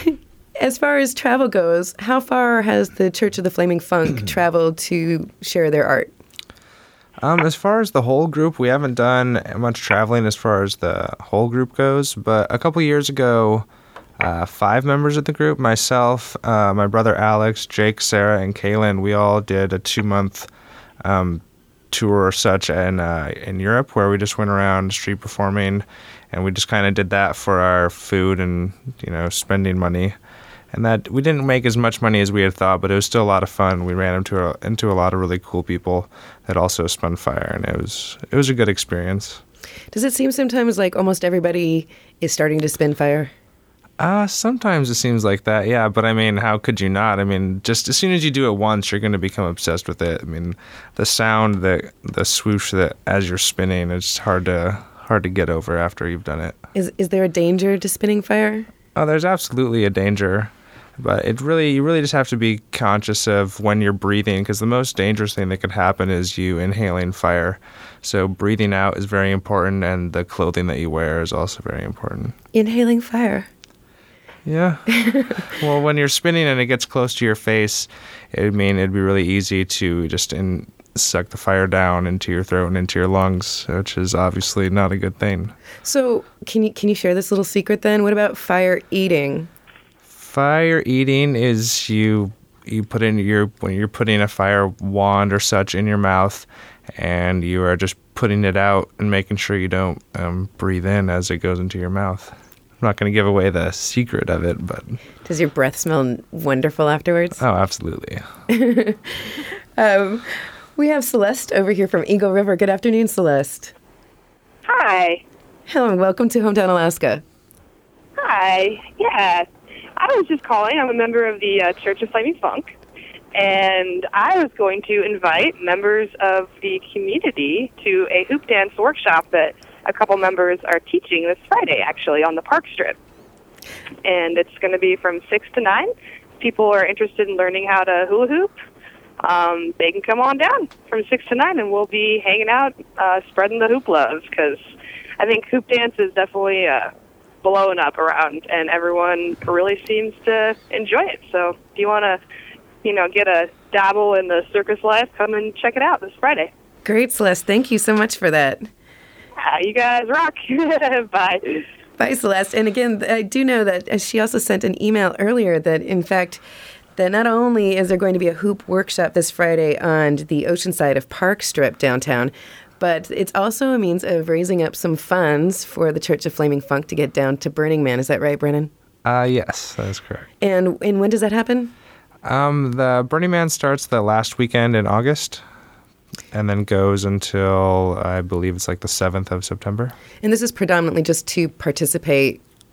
as far as travel goes, how far has the Church of the Flaming Funk traveled to share their art? Um, as far as the whole group, we haven't done much traveling as far as the whole group goes, but a couple years ago, Uh, five members of the group, myself, uh, my brother Alex, Jake, Sarah, and Kaylin, we all did a two-month um, tour or such in, uh, in Europe where we just went around street performing, and we just kind of did that for our food and, you know, spending money. And that we didn't make as much money as we had thought, but it was still a lot of fun. We ran into a, into a lot of really cool people that also spun fire, and it was it was a good experience. Does it seem sometimes like almost everybody is starting to spin fire? Uh, sometimes it seems like that, yeah. But I mean, how could you not? I mean, just as soon as you do it once, you're going to become obsessed with it. I mean, the sound, the the swoosh that as you're spinning, it's hard to hard to get over after you've done it. Is is there a danger to spinning fire? Oh, there's absolutely a danger, but it really you really just have to be conscious of when you're breathing, because the most dangerous thing that could happen is you inhaling fire. So breathing out is very important, and the clothing that you wear is also very important. Inhaling fire. Yeah. Well, when you're spinning and it gets close to your face, it would mean it'd be really easy to just in, suck the fire down into your throat and into your lungs, which is obviously not a good thing. So can you can you share this little secret then? What about fire eating? Fire eating is you you put in your when you're putting a fire wand or such in your mouth, and you are just putting it out and making sure you don't um, breathe in as it goes into your mouth. I'm not going to give away the secret of it, but... Does your breath smell wonderful afterwards? Oh, absolutely. um, we have Celeste over here from Eagle River. Good afternoon, Celeste. Hi. Hello, and welcome to Hometown Alaska. Hi. Yeah. I was just calling. I'm a member of the uh, Church of Flaming Funk, and I was going to invite members of the community to a hoop dance workshop that a couple members are teaching this Friday, actually, on the Park Strip. And it's going to be from six to nine. If people are interested in learning how to hula hoop, um, they can come on down from six to nine, and we'll be hanging out, uh, spreading the hoop love, because I think hoop dance is definitely uh, blowing up around, and everyone really seems to enjoy it. So if you want to, you know, get a dabble in the circus life, come and check it out this Friday. Great, Celeste. Thank you so much for that. Uh, you guys rock. Bye. Bye, Celeste. And again, I do know that she also sent an email earlier that, in fact, that not only is there going to be a hoop workshop this Friday on the ocean side of Park Strip downtown, but it's also a means of raising up some funds for the Church of Flaming Funk to get down to Burning Man. Is that right, Brennan? Uh, yes, that is correct. And and when does that happen? Um, the Burning Man starts the last weekend in August, and then goes until, I believe it's like the seventh of September. And this is predominantly just to participate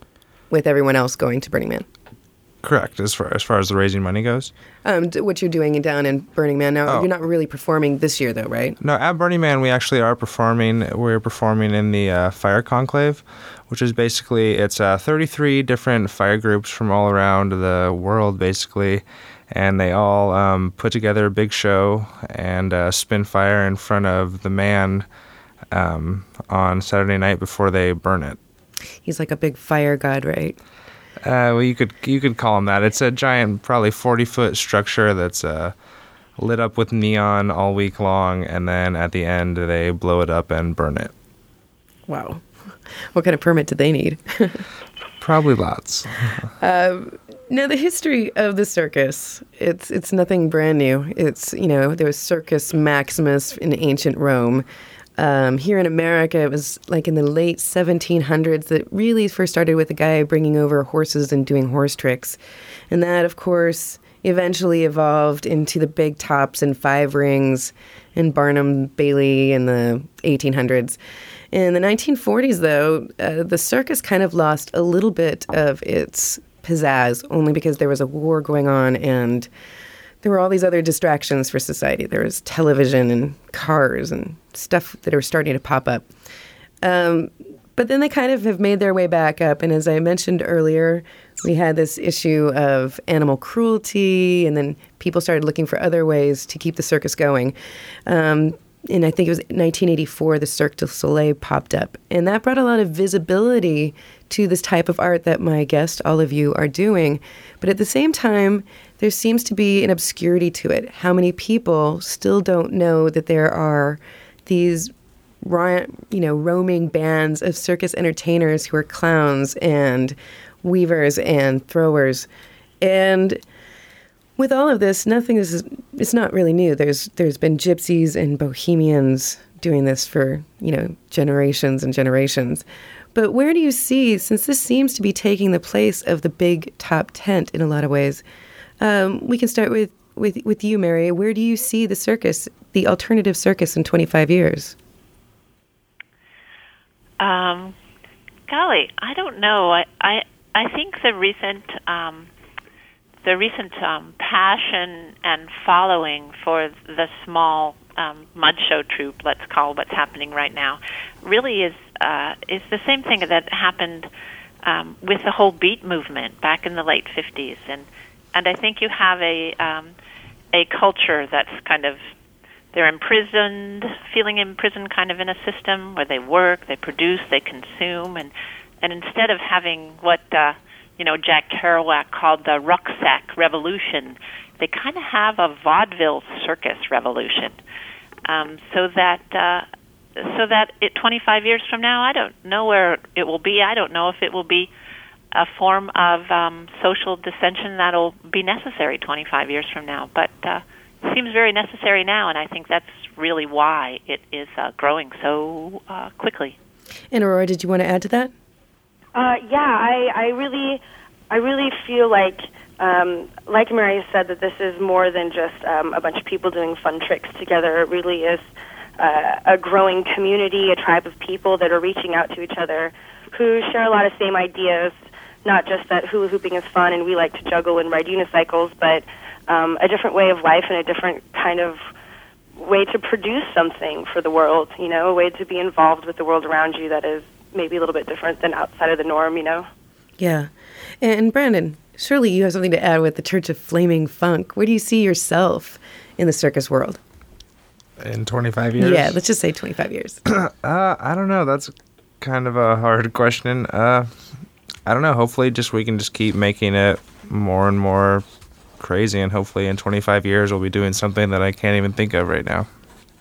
with everyone else going to Burning Man. Correct, as far as far as the raising money goes. Um, d- what you're doing down in Burning Man now, Oh. you're not really performing this year, though, right? No, at Burning Man, we actually are performing. We're performing in the uh, Fire Conclave, which is basically, it's uh, thirty-three different fire groups from all around the world, basically, and they all um, put together a big show and uh, spin fire in front of the man um, on Saturday night before they burn it. He's like a big fire god, right? Uh, well, you could you could call them that. It's a giant, probably forty foot structure that's uh, lit up with neon all week long, and then at the end they blow it up and burn it. Wow. What kind of permit did they need? Probably lots. um, now, the history of the circus, it's it's nothing brand new. It's, you know, there was Circus Maximus in ancient Rome. Um, here in America, it was like in the late seventeen hundreds that really first started with a guy bringing over horses and doing horse tricks. And that, of course, eventually evolved into the big tops and five rings and Barnum Bailey in the eighteen hundreds. In the nineteen forties, though, uh, the circus kind of lost a little bit of its pizzazz, only because there was a war going on and there were all these other distractions for society. There was television and cars and stuff that are starting to pop up. Um, but then they kind of have made their way back up. And as I mentioned earlier, we had this issue of animal cruelty, and then people started looking for other ways to keep the circus going. Um, and I think it was nineteen eighty-four, the Cirque du Soleil popped up. And that brought a lot of visibility to this type of art that my guest, all of you, are doing. But at the same time, there seems to be an obscurity to it. How many people still don't know that there are these, you know, roaming bands of circus entertainers who are clowns and weavers and throwers. And with all of this, nothing is, it's not really new. There's there's been gypsies and bohemians doing this for, you know, generations and generations. But where do you see, since this seems to be taking the place of the big top tent in a lot of ways, um, we can start with, with, with you, Mary. Where do you see the circus, the alternative circus, in twenty-five years? Um, golly, I don't know. I I, I think the recent um, the recent um, passion and following for the small um, mud show troupe, let's call what's happening right now, really is uh, is the same thing that happened um, with the whole beat movement back in the late fifties, and and I think you have a um, a culture that's kind of, they're imprisoned, feeling imprisoned kind of in a system where they work, they produce, they consume, and and instead of having what uh, you know Jack Kerouac called the rucksack revolution, they kind of have a vaudeville circus revolution. Um, so that uh, so that it, twenty-five years from now, I don't know where it will be. I don't know if it will be a form of um, social dissension that'll be necessary twenty-five years from now, but. Uh, seems very necessary now, and I think that's really why it is uh, growing so uh, quickly. And Aurora, did you want to add to that? Uh, yeah, I, I really, I really feel like, um, like Mary said, that this is more than just um, a bunch of people doing fun tricks together. It really is uh, a growing community, a tribe of people that are reaching out to each other, who share a lot of same ideas. Not just that hula hooping is fun and we like to juggle and ride unicycles, but Um, a different way of life and a different kind of way to produce something for the world, you know, a way to be involved with the world around you that is maybe a little bit different than outside of the norm, you know? Yeah. And Brandon, surely you have something to add with the Church of Flaming Funk. Where do you see yourself in the circus world? In twenty-five years? Yeah, let's just say twenty-five years. uh, I don't know. That's kind of a hard question. Uh, I don't know. Hopefully just we can just keep making it more and more crazy, and hopefully in twenty-five years we'll be doing something that I can't even think of right now.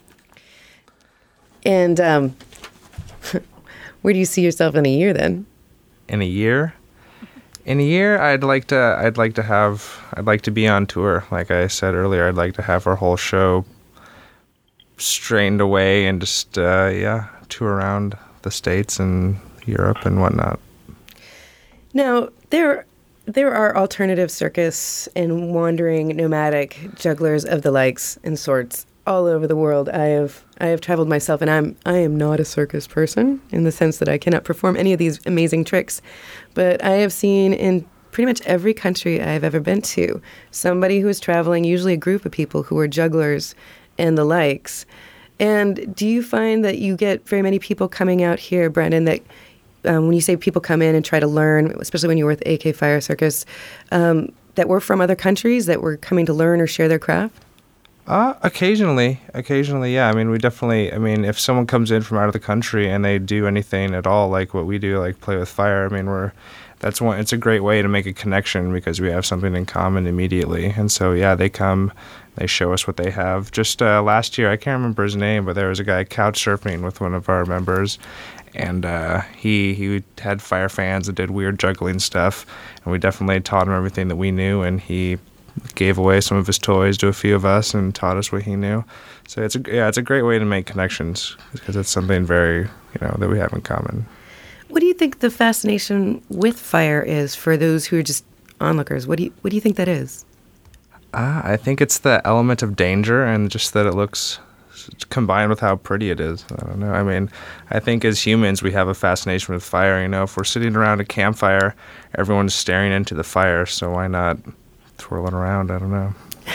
And um, where do you see yourself in a year then? In a year? In a year, I'd like to. I'd like to have. I'd like to be on tour. Like I said earlier, I'd like to have our whole show straightened away and just uh, yeah, tour around the States and Europe and whatnot. Now there. There are alternative circus and wandering nomadic jugglers of the likes and sorts all over the world. I have I have traveled myself, and I'm I am not a circus person in the sense that I cannot perform any of these amazing tricks. But I have seen in pretty much every country I've ever been to somebody who is traveling, usually a group of people who are jugglers and the likes. And do you find that you get very many people coming out here, Brandon, that um, when you say people come in and try to learn, especially when you were with A K Fire Circus, um, that were from other countries that were coming to learn or share their craft? Uh, occasionally, occasionally, yeah. I mean, we definitely, I mean, if someone comes in from out of the country and they do anything at all like what we do, like play with fire, I mean, we're, that's one, it's a great way to make a connection because we have something in common immediately. And so, yeah, they come, they show us what they have. Just uh, last year, I can't remember his name, but there was a guy couch surfing with one of our members. And uh, he he had fire fans and did weird juggling stuff. And we definitely taught him everything that we knew, and he gave away some of his toys to a few of us and taught us what he knew. So it's a yeah, it's a great way to make connections because it's something very, you know, that we have in common. What do you think the fascination with fire is for those who are just onlookers? What do you what do you think that is? Uh, I think it's the element of danger and just that it looks combined with how pretty it is. I don't know. I mean, I think as humans we have a fascination with fire. You know, if we're sitting around a campfire, everyone's staring into the fire, so why not twirling around? I don't know.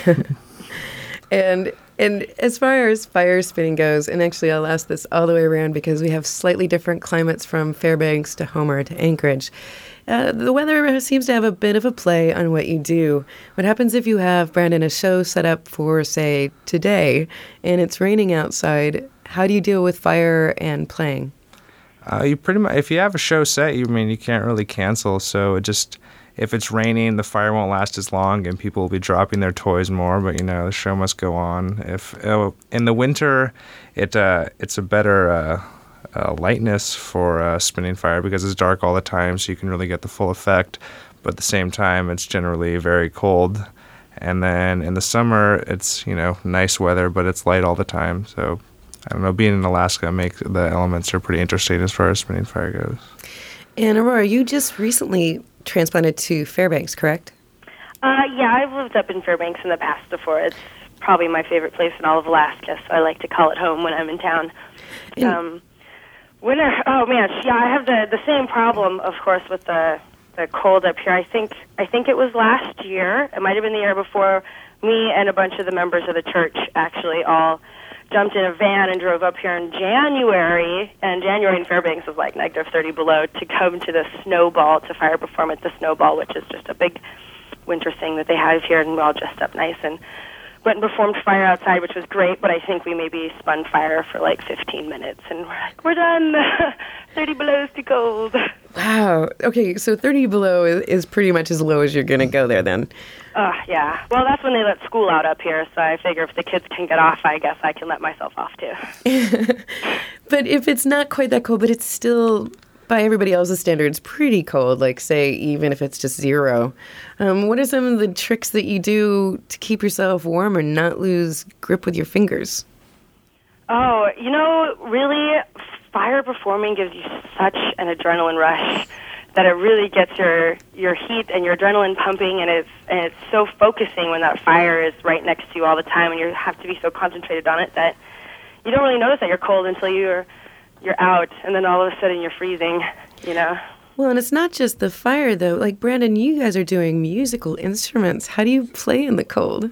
and and as far as fire spinning goes, and actually I'll ask this all the way around because we have slightly different climates from Fairbanks to Homer to Anchorage. Uh, the weather seems to have a bit of a play on what you do. What happens if you have, Brandon, a show set up for, say, today, and it's raining outside? How do you deal with fire and playing? Uh, you pretty much, if you have a show set, you I mean you can't really cancel. So it just, if it's raining, the fire won't last as long, and people will be dropping their toys more. But you know, the show must go on. If oh, in the winter, it uh, it's a better uh, uh, lightness for uh, spinning fire because it's dark all the time, so you can really get the full effect. But at the same time, it's generally very cold. And then in the summer, it's you know nice weather, but it's light all the time. So I don't know. Being in Alaska, make the elements are pretty interesting as far as spinning fire goes. And Aurora, you just recently transplanted to Fairbanks, correct? Uh, yeah, I've lived up in Fairbanks in the past before. It's probably my favorite place in all of Alaska, so I like to call it home when I'm in town. And Um, winter, oh man, yeah, I have the, the same problem, of course, with the the cold up here. I think I think it was last year. It might have been the year before. Me and a bunch of the members of the church actually all jumped in a van and drove up here in January, and January in Fairbanks was like negative thirty below, to come to the Snowball, to fire perform at the Snowball, which is just a big winter thing that they have here, and we all dressed up nice and went and performed fire outside, which was great, but I think we maybe spun fire for like fifteen minutes, and we're like, we're done. thirty below is too cold. wow. Okay, so thirty below is, is pretty much as low as you're going to go there then. Uh, yeah. Well, that's when they let school out up here, so I figure if the kids can get off, I guess I can let myself off too. But if it's not quite that cold, but it's still, by everybody else's standards, pretty cold, like, say, even if it's just zero, um, what are some of the tricks that you do to keep yourself warm or not lose grip with your fingers? Oh, you know, really, fire performing gives you such an adrenaline rush that it really gets your your heat and your adrenaline pumping, and it's and it's so focusing when that fire is right next to you all the time, and you have to be so concentrated on it that you don't really notice that you're cold until you're you're out, and then all of a sudden you're freezing, you know. Well, and it's not just the fire, though. Like, Brandon, you guys are doing musical instruments. How do you play in the cold?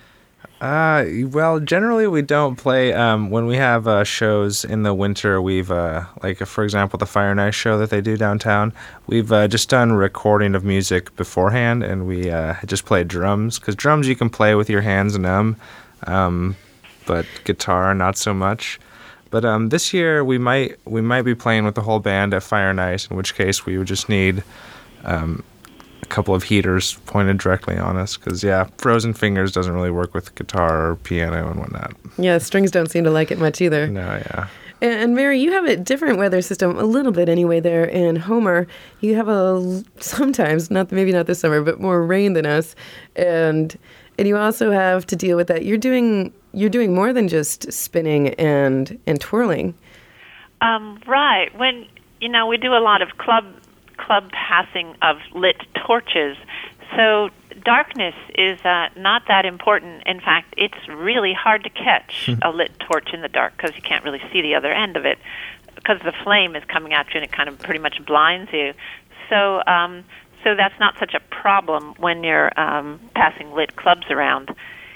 Uh, well, generally we don't play. Um, when we have uh, shows in the winter, we've, uh, like, uh, for example, the Fire Night show that they do downtown, we've uh, just done recording of music beforehand, and we uh, just play drums, because drums you can play with your hands and um, um, but guitar, not so much. But um, this year we might we might be playing with the whole band at Fire Night, in which case we would just need um, a couple of heaters pointed directly on us, because yeah, frozen fingers doesn't really work with guitar or piano and whatnot. Yeah, strings don't seem to like it much either. No, yeah. And, and Mary, you have a different weather system, a little bit anyway. There in Homer, you have a sometimes not maybe not this summer, but more rain than us, and and you also have to deal with that. You're doing you're doing more than just spinning and and twirling. Um, right. When you know we do a lot of club. club passing of lit torches. So darkness is uh, not that important. In fact, it's really hard to catch a lit torch in the dark because you can't really see the other end of it because the flame is coming at you and it kind of pretty much blinds you. So, um, so that's not such a problem when you're um, passing lit clubs around.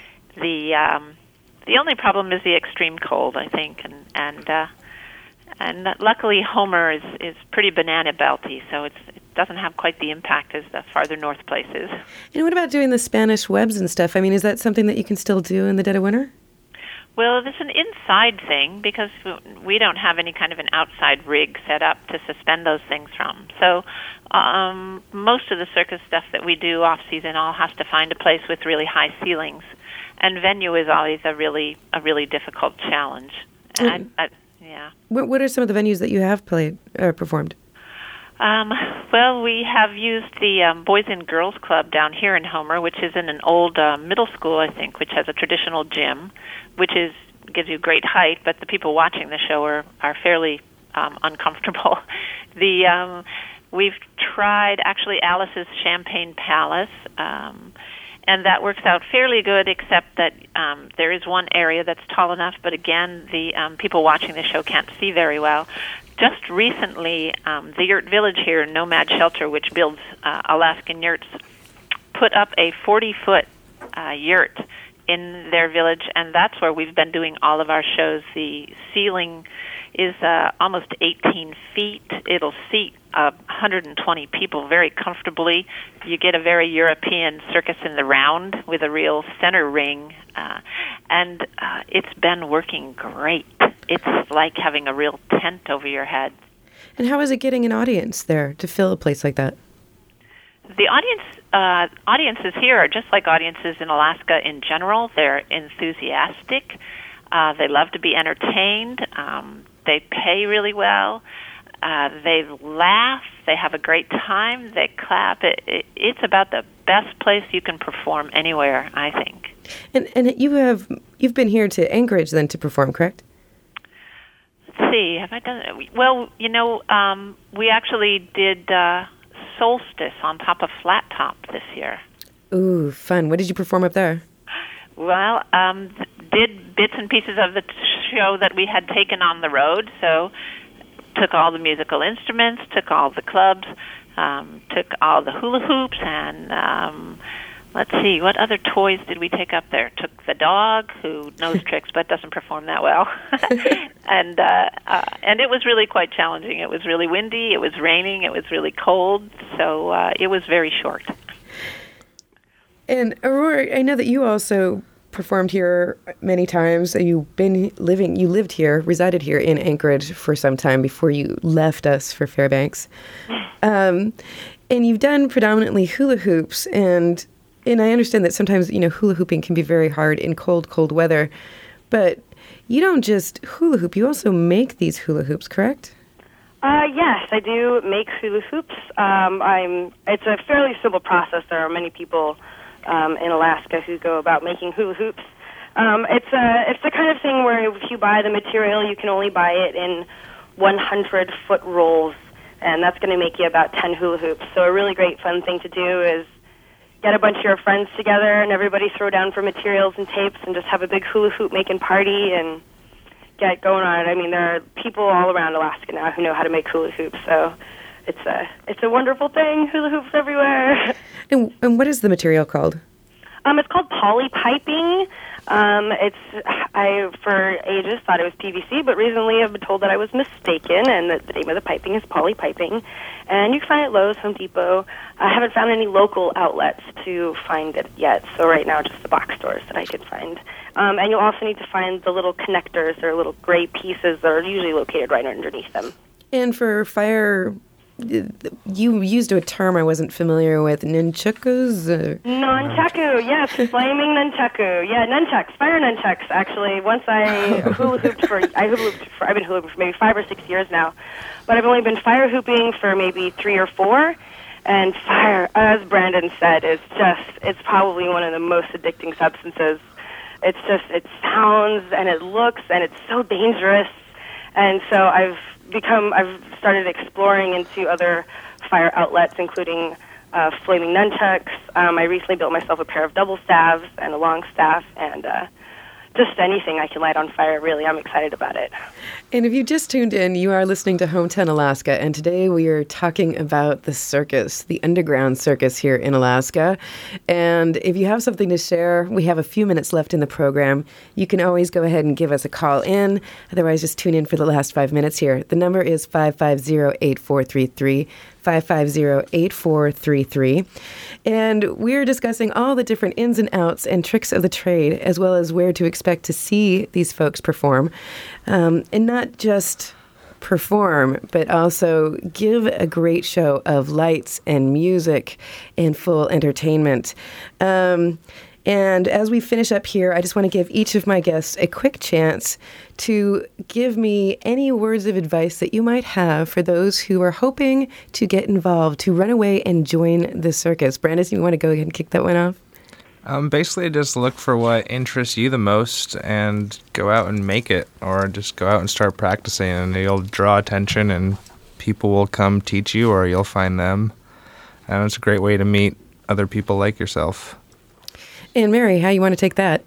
The um, the only problem is the extreme cold, I think, and and uh, and luckily Homer is is pretty banana belty, so it's. Doesn't have quite the impact as the farther north places. And what about doing the Spanish webs and stuff? I mean, is that something that you can still do in the dead of winter? Well, it's an inside thing because we don't have any kind of an outside rig set up to suspend those things from. So um, most of the circus stuff that we do off-season all has to find a place with really high ceilings. And venue is always a really a really difficult challenge. And I, I, yeah. What, what are some of the venues that you have played or performed? Um, well, we have used the um, Boys and Girls Club down here in Homer, which is in an old uh, middle school, I think, which has a traditional gym, which is gives you great height, but the people watching the show are, are fairly um, uncomfortable. the um, We've tried, actually, Alice's Champagne Palace, um, and that works out fairly good, except that um, there is one area that's tall enough, but again, the um, people watching the show can't see very well. Just recently, um, the Yurt Village here, Nomad Shelter, which builds uh, Alaskan yurts, put up a forty-foot uh, yurt in their village, and that's where we've been doing all of our shows. The ceiling is uh, almost eighteen feet. It'll seat uh, one hundred twenty people very comfortably. You get a very European circus in the round with a real center ring, uh, and uh, it's been working great. It's like having a real tent over your head. And how is it getting an audience there to fill a place like that? The audience uh, audiences here are just like audiences in Alaska in general. They're enthusiastic. Uh, they love to be entertained. Um, they pay really well. Uh, they laugh. They have a great time. They clap. It, it, it's about the best place you can perform anywhere, I think. And and you have you've been here to Anchorage then to perform, correct? Let's see. Have I done it? Well, you know, um, we actually did uh, Solstice on top of Flat Top this year. Ooh, fun. What did you perform up there? Well, um, did bits and pieces of the show that we had taken on the road. So took all the musical instruments, took all the clubs, um, took all the hula hoops, and um, let's see, what other toys did we take up there? Took the dog, who knows tricks but doesn't perform that well, and uh, uh, and it was really quite challenging. It was really windy, it was raining, it was really cold, so uh, it was very short. And Aurora, I know that you also performed here many times. You've been living, you lived here, resided here in Anchorage for some time before you left us for Fairbanks. Um, and you've done predominantly hula hoops, and and I understand that sometimes, you know, hula hooping can be very hard in cold, cold weather. But you don't just hula hoop, you also make these hula hoops, correct? Uh, yes, I do make hula hoops. Um, I'm. It's a fairly simple process. There are many people Um, in Alaska who go about making hula hoops. Um, it's a, it's the kind of thing where if you buy the material, you can only buy it in one hundred foot rolls, and that's going to make you about ten hula hoops. So a really great fun thing to do is get a bunch of your friends together and everybody throw down for materials and tapes and just have a big hula hoop making party and get going on it. I mean, there are people all around Alaska now who know how to make hula hoops, so it's a, it's a wonderful thing. Hula hoops everywhere. And, and what is the material called? Um, it's called polypiping. Um, it's I for ages thought it was P V C, but recently I've been told that I was mistaken, and that the name of the piping is polypiping. And you can find it at Lowe's, Home Depot. I haven't found any local outlets to find it yet, so right now just the box stores that I could find. Um, and you'll also need to find the little connectors. They're little gray pieces that are usually located right underneath them. And for fire, you used a term I wasn't familiar with, nunchakus? Or? Nunchaku, yes, flaming nunchaku. Yeah, nunchucks, fire nunchucks, actually. Once I hula hooped for, I hula hooped for, I've been hula hooping for maybe five or six years now, but I've only been fire hooping for maybe three or four, and fire, as Brandon said, is just, it's probably one of the most addicting substances. It's just, it sounds and it looks and it's so dangerous, and so I've become, I've started exploring into other fire outlets, including uh, flaming nunchucks. Um, I recently built myself a pair of double staves and a long staff, and uh, just anything I can light on fire, really. I'm excited about it. And if you just tuned in, you are listening to Hometown Alaska, and today we are talking about the circus, the underground circus here in Alaska. And if you have something to share, we have a few minutes left in the program. You can always go ahead and give us a call in. Otherwise, just tune in for the last five minutes here. The number is five five zero, eight four three three, five five zero, eight four three three. And we're discussing all the different ins and outs and tricks of the trade, as well as where to expect to see these folks perform. Um, and not just perform, but also give a great show of lights and music and full entertainment. Um, and as we finish up here, I just want to give each of my guests a quick chance to give me any words of advice that you might have for those who are hoping to get involved, to run away and join the circus. Brandis, you want to go ahead and kick that one off? Um, basically, just look for what interests you the most and go out and make it, or just go out and start practicing, and you'll draw attention, and people will come teach you, or you'll find them. And it's a great way to meet other people like yourself. And Mary, how you want to take that?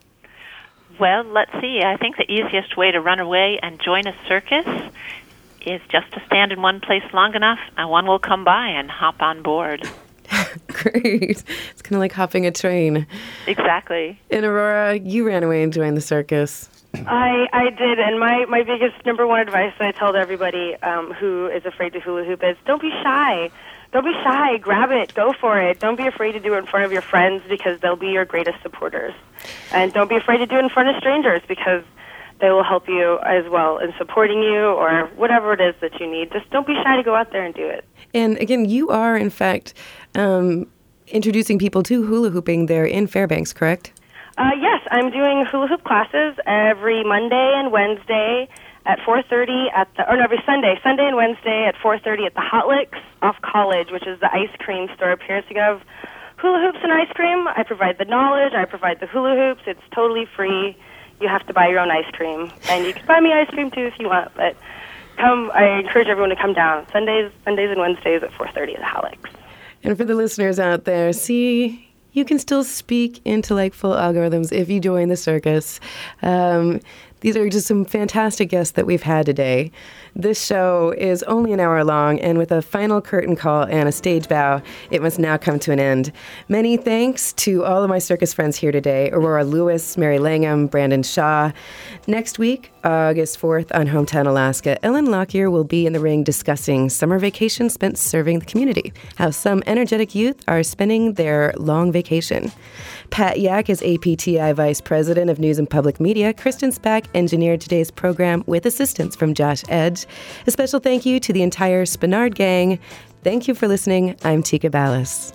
Well, let's see. I think the easiest way to run away and join a circus is just to stand in one place long enough, and one will come by and hop on board. Great. It's kind of like hopping a train. Exactly. And Aurora, you ran away and joined the circus. I, I did, and my, my biggest number one advice that I tell to everybody um, who is afraid to hula hoop is don't be shy. Don't be shy. Grab it. Go for it. Don't be afraid to do it in front of your friends because they'll be your greatest supporters. And don't be afraid to do it in front of strangers because they will help you as well in supporting you or whatever it is that you need. Just don't be shy to go out there and do it. And again, you are, in fact, um, introducing people to hula hooping there in Fairbanks, correct? Uh, yes, I'm doing hula hoop classes every Monday and Wednesday at four thirty at the, or no, every Sunday, Sunday and Wednesday at four thirty at the Hot Licks off College, which is the ice cream store up here. So you have hula hoops and ice cream. I provide the knowledge. I provide the hula hoops. It's totally free. You have to buy your own ice cream, and you can buy me ice cream too if you want. But come, I encourage everyone to come down Sundays, Sundays and Wednesdays at four thirty at the Hot Licks. And for the listeners out there, see, you can still speak into like full algorithms if you join the circus. Um, these are just some fantastic guests that we've had today. This show is only an hour long, and with a final curtain call and a stage bow, it must now come to an end. Many thanks to all of my circus friends here today, Aurora Lewis, Mary Langham, Brandon Shaw. Next week, August fourth, on Hometown Alaska, Ellen Lockyer will be in the ring discussing summer vacation spent serving the community, how some energetic youth are spending their long vacation. Pat Yak is A P T I Vice President of News and Public Media. Kristen Spack engineered today's program with assistance from Josh Edge. A special thank you to the entire Spenard gang. Thank you for listening. I'm Tika Ballas.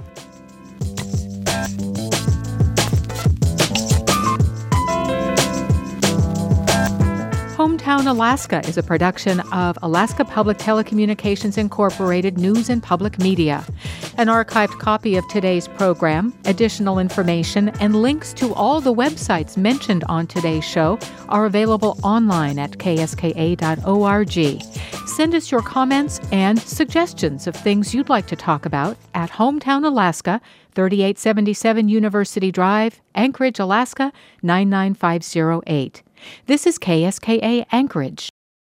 Hometown Alaska is a production of Alaska Public Telecommunications Incorporated News and Public Media. An archived copy of today's program, additional information, and links to all the websites mentioned on today's show are available online at k s k a dot org. Send us your comments and suggestions of things you'd like to talk about at Hometown Alaska, thirty-eight seventy-seven University Drive, Anchorage, Alaska, nine nine five zero eight. This is K S K A Anchorage.